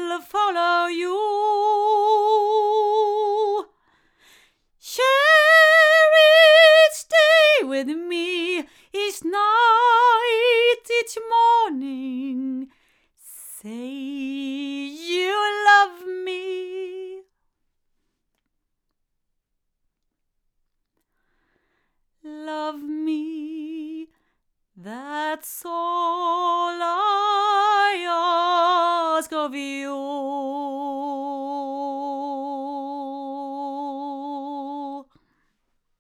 will follow you. Share each day with me, each night, each morning. Say you love me. Love me, that's all I ask of you.